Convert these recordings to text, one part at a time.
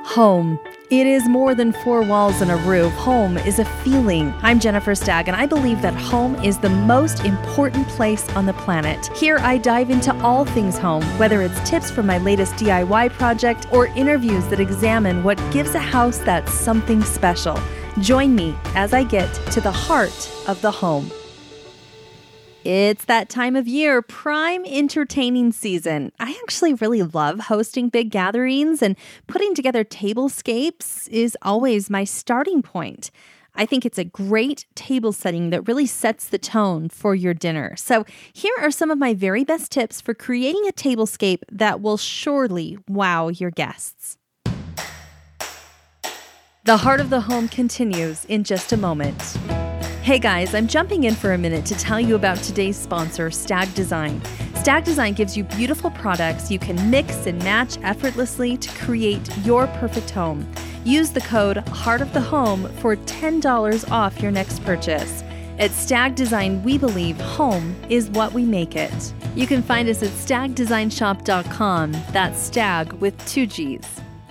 Home. It is more than four walls and a roof. Home is a feeling. I'm Jennifer Stagg, and I believe that home is the most important place on the planet. Here, I dive into all things home, whether it's tips from my latest DIY project or interviews that examine what gives a house that something special. Join me as I get to the heart of the home. It's that time of year, prime entertaining season. I actually really love hosting big gatherings, and putting together tablescapes is always my starting point. I think it's a great table setting that really sets the tone for your dinner. So here are some of my very best tips for creating a tablescape that will surely wow your guests. The Heart of the Home continues in just a moment. Hey guys, I'm jumping in for a minute to tell you about today's sponsor, Stagg Design. Stagg Design gives you beautiful products you can mix and match effortlessly to create your perfect home. Use the code Heart of the Home for $10 off your next purchase. At Stagg Design, we believe home is what we make it. You can find us at stagdesignshop.com. That's Stagg with 2 G's.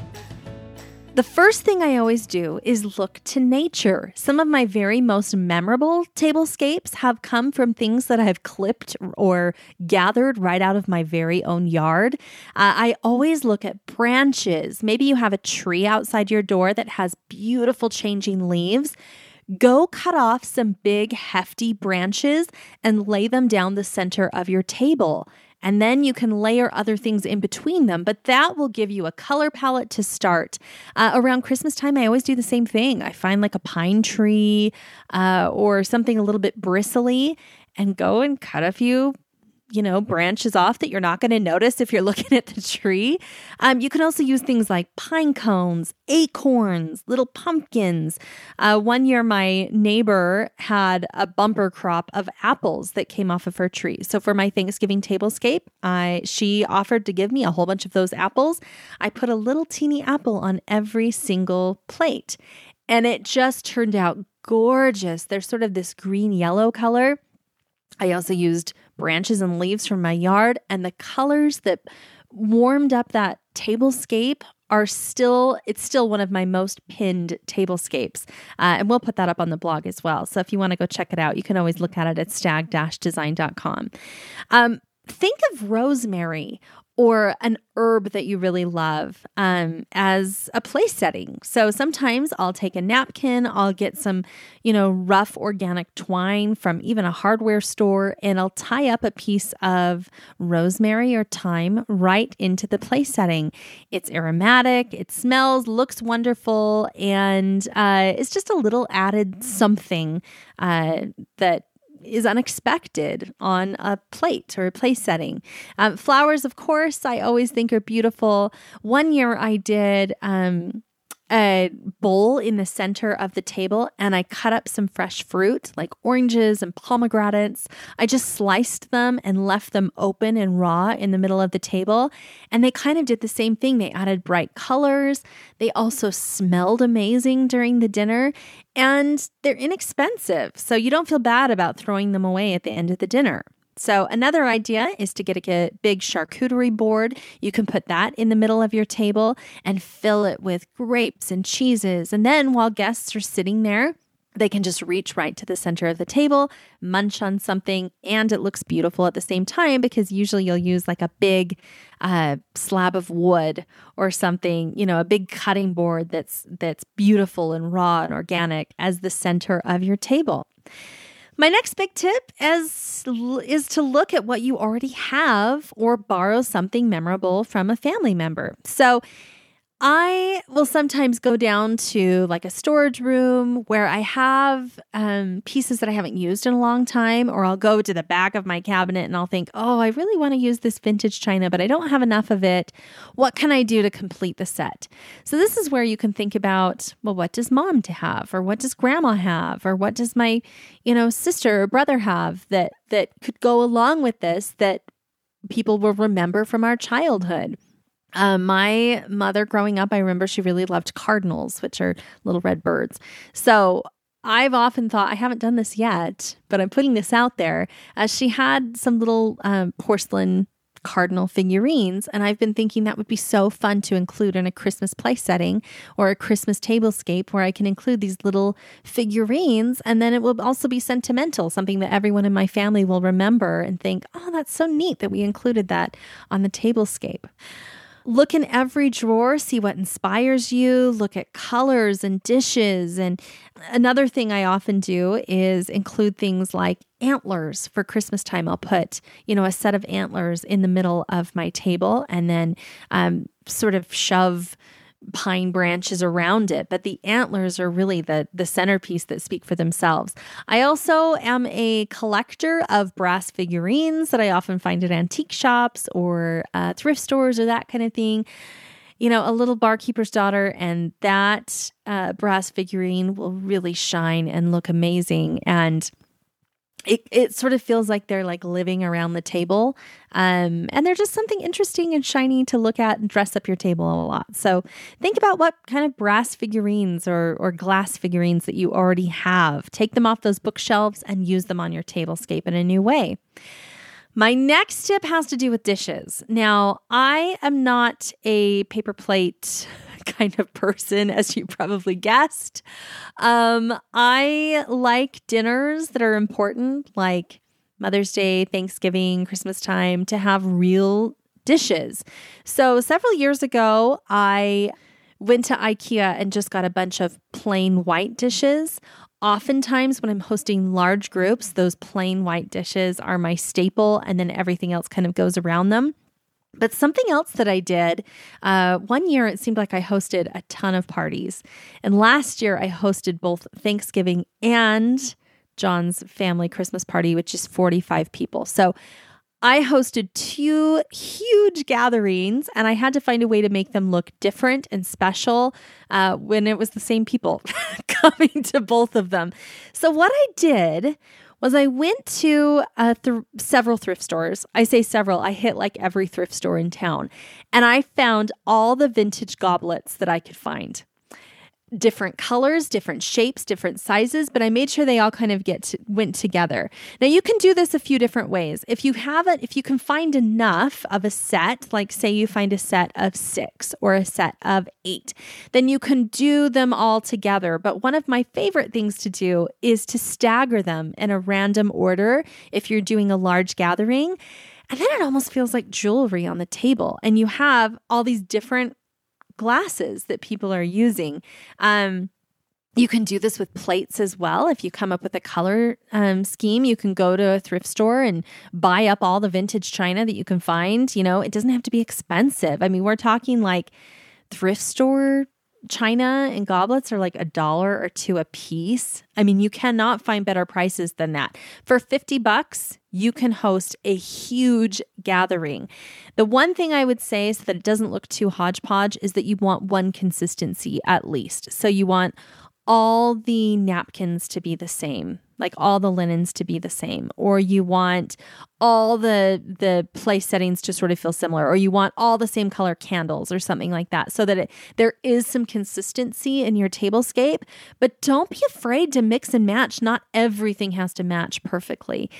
The first thing I always do is look to nature. Some of my very most memorable tablescapes have come from things that I've clipped or gathered right out of my very own yard. I always look at branches. Maybe you have a tree outside your door that has beautiful changing leaves. Go cut off some big, hefty branches and lay them down the center of your table. And then you can layer other things in between them, but that will give you a color palette to start. Around Christmas time, I always do the same thing. I find like a pine tree or something a little bit bristly and go and cut a few branches off that you're not going to notice if you're looking at the tree. You can also use things like pine cones, acorns, little pumpkins. One year, my neighbor had a bumper crop of apples that came off of her tree. So for my Thanksgiving tablescape, she offered to give me a whole bunch of those apples. I put a little teeny apple on every single plate, and it just turned out gorgeous. There's sort of this green-yellow color. I also used branches and leaves from my yard, and the colors that warmed up that tablescape it's still one of my most pinned tablescapes. And we'll put that up on the blog as well. So if you want to go check it out, you can always look at it at stag-design.com. Think of rosemary or an herb that you really love as a place setting. So sometimes I'll take a napkin, I'll get some, rough organic twine from even a hardware store, and I'll tie up a piece of rosemary or thyme right into the place setting. It's aromatic, it smells, looks wonderful, and it's just a little added something that is unexpected on a plate or a place setting. Flowers, of course, I always think are beautiful. One year I did a bowl in the center of the table, and I cut up some fresh fruit like oranges and pomegranates. I just sliced them and left them open and raw in the middle of the table. And they kind of did the same thing. They added bright colors. They also smelled amazing during the dinner, and they're inexpensive. So you don't feel bad about throwing them away at the end of the dinner. So another idea is to get a big charcuterie board. You can put that in the middle of your table and fill it with grapes and cheeses. And then while guests are sitting there, they can just reach right to the center of the table, munch on something, and it looks beautiful at the same time, because usually you'll use like a big slab of wood or something, a big cutting board that's beautiful and raw and organic as the center of your table. My next big tip is to look at what you already have or borrow something memorable from a family member. So I will sometimes go down to like a storage room where I have pieces that I haven't used in a long time, or I'll go to the back of my cabinet and I'll think, oh, I really want to use this vintage china, but I don't have enough of it. What can I do to complete the set? So this is where you can think about, well, what does mom have? Or what does grandma have? Or what does my, sister or brother have that could go along with this that people will remember from our childhood? My mother growing up, I remember she really loved cardinals, which are little red birds. So I've often thought, I haven't done this yet, but I'm putting this out there. She had some little porcelain cardinal figurines. And I've been thinking that would be so fun to include in a Christmas place setting or a Christmas tablescape where I can include these little figurines. And then it will also be sentimental, something that everyone in my family will remember and think, oh, that's so neat that we included that on the tablescape. Look in every drawer, see what inspires you, look at colors and dishes. And another thing I often do is include things like antlers for Christmas time. I'll put, a set of antlers in the middle of my table and then sort of shove pine branches around it, but the antlers are really the centerpiece that speak for themselves. I also am a collector of brass figurines that I often find at antique shops or thrift stores or that kind of thing. A little barkeeper's daughter, and that brass figurine will really shine and look amazing. And it sort of feels like they're like living around the table. And they're just something interesting and shiny to look at and dress up your table a lot. So think about what kind of brass figurines or glass figurines that you already have. Take them off those bookshelves and use them on your tablescape in a new way. My next tip has to do with dishes. Now, I am not a paper plate kind of person, as you probably guessed. I like dinners that are important, like Mother's Day, Thanksgiving, Christmas time, to have real dishes. So several years ago, I went to IKEA and just got a bunch of plain white dishes. Oftentimes when I'm hosting large groups, those plain white dishes are my staple, and then everything else kind of goes around them. But something else that I did, one year it seemed like I hosted a ton of parties. And last year I hosted both Thanksgiving and John's family Christmas party, which is 45 people. So I hosted 2 huge gatherings, and I had to find a way to make them look different and special when it was the same people coming to both of them. So what I did was I went to several thrift stores. I say several. I hit like every thrift store in town. And I found all the vintage goblets that I could find. Different colors, different shapes, different sizes, but I made sure they all kind of went together. Now you can do this a few different ways. If you can find enough of a set, like say you find a set of 6 or a set of 8, then you can do them all together. But one of my favorite things to do is to stagger them in a random order if you're doing a large gathering. And then it almost feels like jewelry on the table. And you have all these different glasses that people are using. You can do this with plates as well. If you come up with a color scheme, you can go to a thrift store and buy up all the vintage china that you can find. It doesn't have to be expensive. I mean, we're talking like thrift store china and goblets are like $1 or $2 a piece. I mean, you cannot find better prices than that. For $50, you can host a huge gathering. The one thing I would say so that it doesn't look too hodgepodge is that you want one consistency at least. So you want all the napkins to be the same, like all the linens to be the same, or you want all the place settings to sort of feel similar, or you want all the same color candles or something like that, so that there is some consistency in your tablescape. But don't be afraid to mix and match. Not everything has to match perfectly.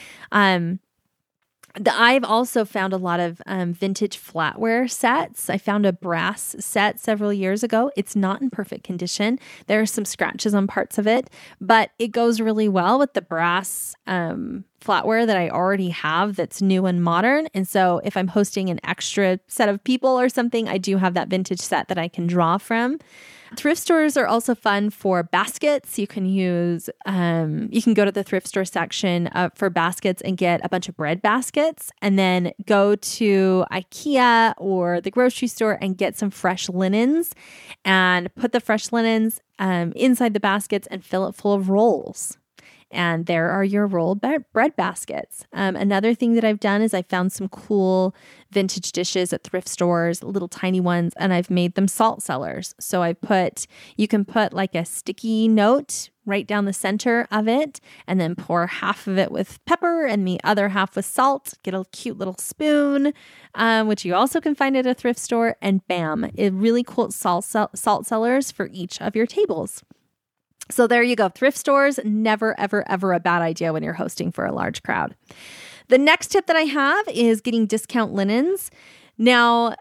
I've also found a lot of vintage flatware sets. I found a brass set several years ago. It's not in perfect condition. There are some scratches on parts of it, but it goes really well with the brass flatware that I already have that's new and modern. And so if I'm hosting an extra set of people or something, I do have that vintage set that I can draw from. Thrift stores are also fun for baskets. You can go to the thrift store section for baskets and get a bunch of bread baskets, and then go to IKEA or the grocery store and get some fresh linens and put the fresh linens inside the baskets and fill it full of rolls. And there are your rolled bread baskets. Another thing that I've done is I found some cool vintage dishes at thrift stores, little tiny ones, and I've made them salt cellars. So you can put like a sticky note right down the center of it, and then pour half of it with pepper and the other half with salt. Get a cute little spoon, which you also can find at a thrift store, and bam, it really cool salt cellars for each of your tables. So there you go. Thrift stores, never, ever, ever a bad idea when you're hosting for a large crowd. The next tip that I have is getting discount linens. Now,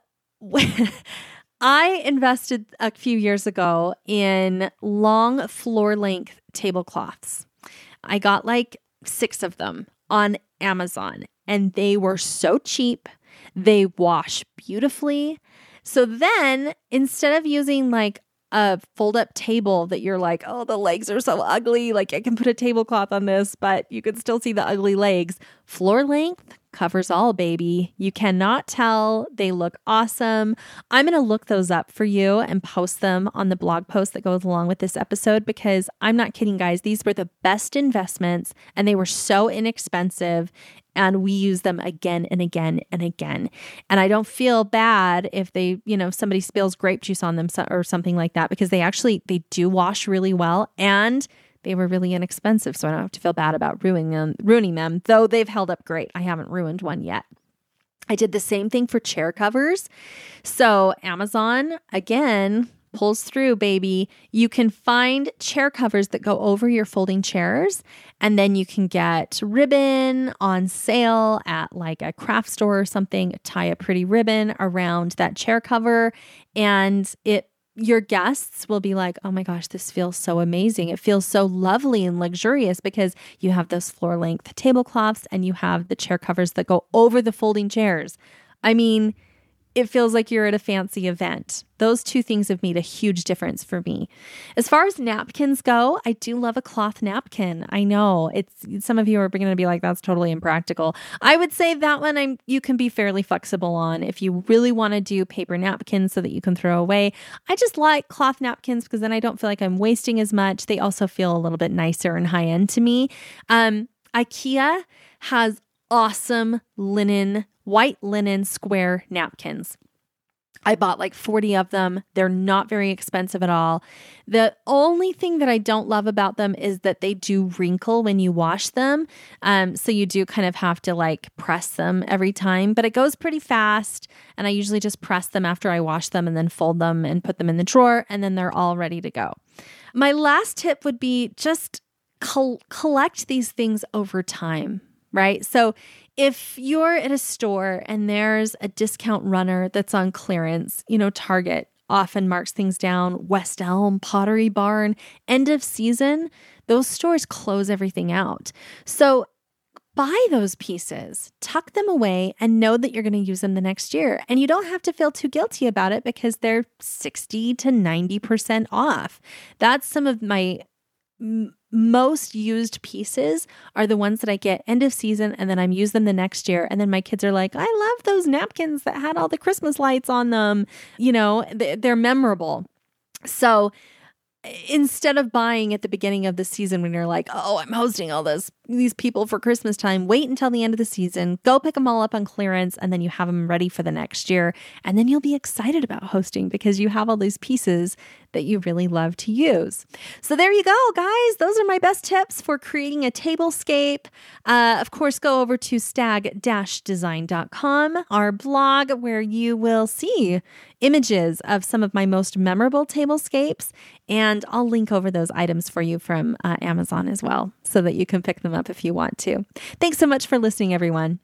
I invested a few years ago in long floor length tablecloths. I got like 6 of them on Amazon, and they were so cheap. They wash beautifully. So then instead of using like a fold-up table that you're like, oh, the legs are so ugly, like I can put a tablecloth on this, but you can still see the ugly legs. Floor length covers all, baby. You cannot tell. They look awesome. I'm going to look those up for you and post them on the blog post that goes along with this episode, because I'm not kidding, guys. These were the best investments, and they were so inexpensive. And we use them again and again and again. And I don't feel bad if they, somebody spills grape juice on them or something like that, because they do wash really well, and they were really inexpensive. So I don't have to feel bad about ruining them, though they've held up great. I haven't ruined one yet. I did the same thing for chair covers. So Amazon, again, pulls through, baby. You can find chair covers that go over your folding chairs, and then you can get ribbon on sale at like a craft store or something. Tie a pretty ribbon around that chair cover, and your guests will be like, oh my gosh, this feels so amazing. It feels so lovely and luxurious because you have those floor length tablecloths and you have the chair covers that go over the folding chairs. I mean, it feels like you're at a fancy event. Those 2 things have made a huge difference for me. As far as napkins go, I do love a cloth napkin. I know some of you are going to be like, that's totally impractical. I would say that one you can be fairly flexible on if you really want to do paper napkins so that you can throw away. I just like cloth napkins because then I don't feel like I'm wasting as much. They also feel a little bit nicer and high end to me. IKEA has awesome white linen square napkins. I bought like 40 of them. They're not very expensive at all. The only thing that I don't love about them is that they do wrinkle when you wash them. So you do kind of have to like press them every time, but it goes pretty fast. And I usually just press them after I wash them and then fold them and put them in the drawer, and then they're all ready to go. My last tip would be just collect these things over time, right? So if you're at a store and there's a discount runner that's on clearance, Target often marks things down, West Elm, Pottery Barn, end of season, those stores close everything out. So buy those pieces, tuck them away, and know that you're going to use them the next year. And you don't have to feel too guilty about it because they're 60 to 90% off. That's some of my most used pieces are the ones that I get end of season, and then I use them the next year. And then my kids are like, I love those napkins that had all the Christmas lights on them. They're memorable. So instead of buying at the beginning of the season when you're like, oh, I'm hosting all these people for Christmas time, wait until the end of the season, go pick them all up on clearance, and then you have them ready for the next year. And then you'll be excited about hosting because you have all these pieces that you really love to use. So there you go, guys. Those are my best tips for creating a tablescape. Of course, go over to stag-design.com, our blog, where you will see images of some of my most memorable tablescapes. And I'll link over those items for you from Amazon as well, so that you can pick them up if you want to. Thanks so much for listening, everyone.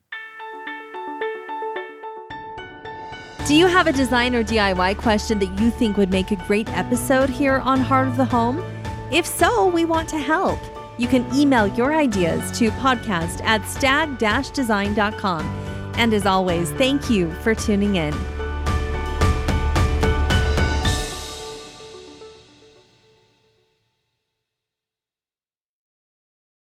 Do you have a design or DIY question that you think would make a great episode here on Heart of the Home? If so, we want to help. You can email your ideas to podcast@stag-design.com. And as always, thank you for tuning in.